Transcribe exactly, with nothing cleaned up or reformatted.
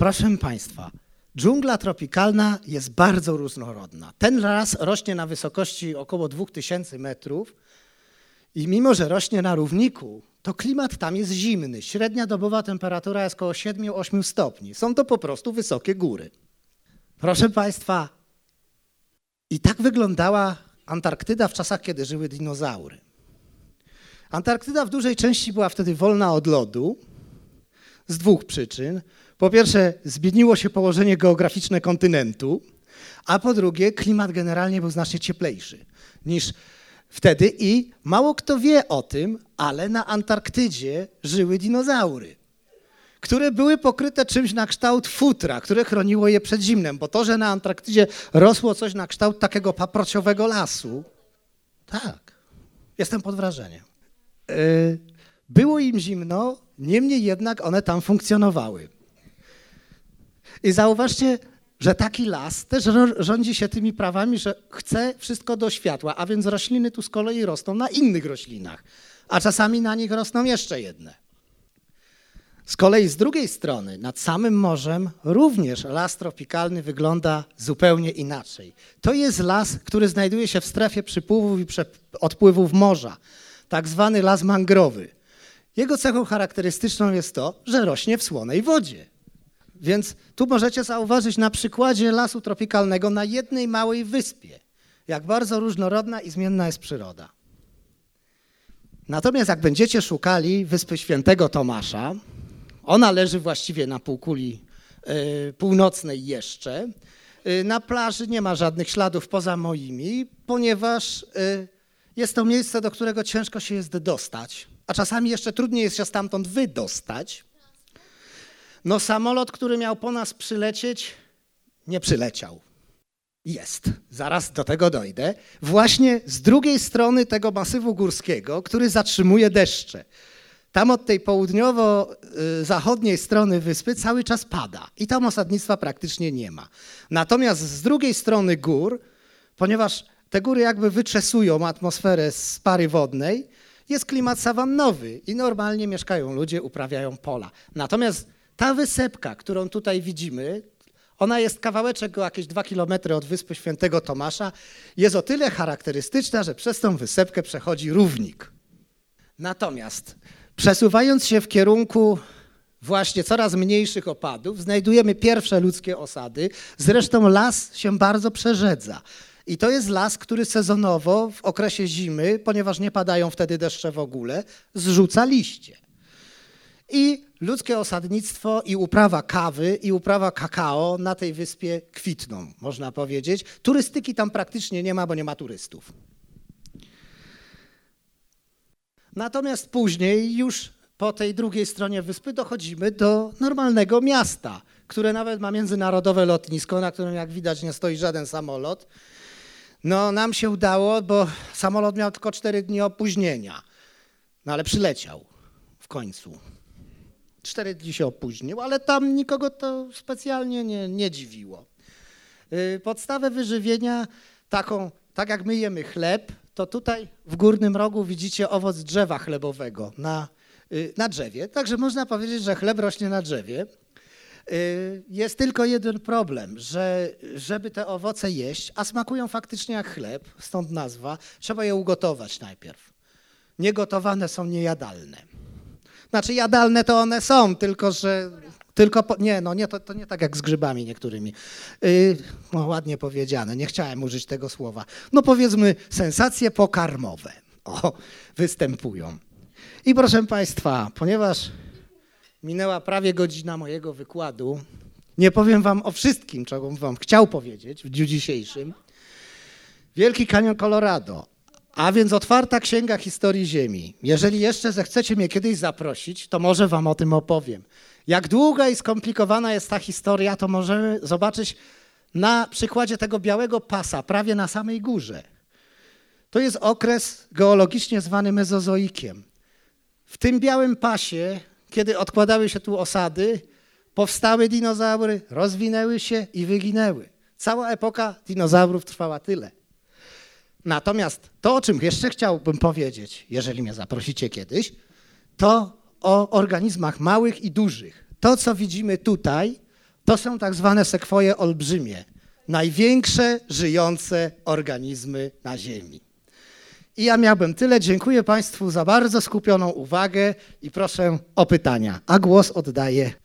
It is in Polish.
Proszę Państwa, dżungla tropikalna jest bardzo różnorodna. Ten las rośnie na wysokości około dwóch tysięcy metrów i mimo, że rośnie na równiku, to klimat tam jest zimny. Średnia dobowa temperatura jest około siedem do ośmiu stopni. Są to po prostu wysokie góry. Proszę Państwa, i tak wyglądała Antarktyda w czasach, kiedy żyły dinozaury. Antarktyda w dużej części była wtedy wolna od lodu z dwóch przyczyn. Po pierwsze, zmieniło się położenie geograficzne kontynentu, a po drugie, klimat generalnie był znacznie cieplejszy niż wtedy i mało kto wie o tym, ale na Antarktydzie żyły dinozaury, które były pokryte czymś na kształt futra, które chroniło je przed zimnem, bo to, że na Antarktydzie rosło coś na kształt takiego paprociowego lasu, tak, jestem pod wrażeniem. Było im zimno, niemniej jednak one tam funkcjonowały. I zauważcie, że taki las też rządzi się tymi prawami, że chce wszystko do światła, a więc rośliny tu z kolei rosną na innych roślinach, a czasami na nich rosną jeszcze jedne. Z kolei z drugiej strony, nad samym morzem, również las tropikalny wygląda zupełnie inaczej. To jest las, który znajduje się w strefie przypływów i odpływów morza, tak zwany las mangrowy. Jego cechą charakterystyczną jest to, że rośnie w słonej wodzie. Więc tu możecie zauważyć na przykładzie lasu tropikalnego na jednej małej wyspie, jak bardzo różnorodna i zmienna jest przyroda. Natomiast jak będziecie szukali wyspy Świętego Tomasza, ona leży właściwie na półkuli y, północnej jeszcze, y, na plaży nie ma żadnych śladów poza moimi, ponieważ y, jest to miejsce, do którego ciężko się jest dostać, a czasami jeszcze trudniej jest się stamtąd wydostać. No samolot, który miał po nas przylecieć, nie przyleciał. Jest, zaraz do tego dojdę. Właśnie z drugiej strony tego masywu górskiego, który zatrzymuje deszcze. Tam od tej południowo-zachodniej strony wyspy cały czas pada i tam osadnictwa praktycznie nie ma. Natomiast z drugiej strony gór, ponieważ te góry jakby wyczesują atmosferę z pary wodnej, jest klimat sawannowy i normalnie mieszkają ludzie, uprawiają pola. Natomiast ta wysepka, którą tutaj widzimy, ona jest kawałeczek o jakieś dwa kilometry od wyspy Świętego Tomasza, jest o tyle charakterystyczna, że przez tą wysepkę przechodzi równik. Natomiast przesuwając się w kierunku właśnie coraz mniejszych opadów, znajdujemy pierwsze ludzkie osady, zresztą las się bardzo przerzedza. I to jest las, który sezonowo w okresie zimy, ponieważ nie padają wtedy deszcze w ogóle, zrzuca liście. I ludzkie osadnictwo i uprawa kawy i uprawa kakao na tej wyspie kwitną, można powiedzieć. Turystyki tam praktycznie nie ma, bo nie ma turystów. Natomiast później już po tej drugiej stronie wyspy dochodzimy do normalnego miasta, które nawet ma międzynarodowe lotnisko, na którym jak widać nie stoi żaden samolot. No nam się udało, bo samolot miał tylko cztery dni opóźnienia, no ale przyleciał w końcu. Cztery dni się opóźnił, ale tam nikogo to specjalnie nie, nie dziwiło. Podstawę wyżywienia, taką, tak jak my jemy chleb, to tutaj w górnym rogu widzicie owoc drzewa chlebowego na, na drzewie. Także można powiedzieć, że chleb rośnie na drzewie. Jest tylko jeden problem, że żeby te owoce jeść, a smakują faktycznie jak chleb, stąd nazwa, trzeba je ugotować najpierw. Niegotowane są niejadalne. Znaczy jadalne to one są, tylko że tylko po, nie, no nie, to, to nie tak jak z grzybami niektórymi. Yy, no ładnie powiedziane, nie chciałem użyć tego słowa. No powiedzmy sensacje pokarmowe o, występują. I proszę Państwa, ponieważ minęła prawie godzina mojego wykładu, nie powiem Wam o wszystkim, czego bym Wam chciał powiedzieć w dniu dzisiejszym. Wielki Kanion Colorado. A więc otwarta księga historii Ziemi. Jeżeli jeszcze zechcecie mnie kiedyś zaprosić, to może wam o tym opowiem. Jak długa i skomplikowana jest ta historia, to możemy zobaczyć na przykładzie tego białego pasa, prawie na samej górze. To jest okres geologicznie zwany mezozoikiem. W tym białym pasie, kiedy odkładały się tu osady, powstały dinozaury, rozwinęły się i wyginęły. Cała epoka dinozaurów trwała tyle. Natomiast to, o czym jeszcze chciałbym powiedzieć, jeżeli mnie zaprosicie kiedyś, to o organizmach małych i dużych. To, co widzimy tutaj, To są tak zwane sekwoje olbrzymie, największe żyjące organizmy na Ziemi. I ja miałbym tyle. Dziękuję Państwu za bardzo skupioną uwagę i proszę o pytania. A głos oddaję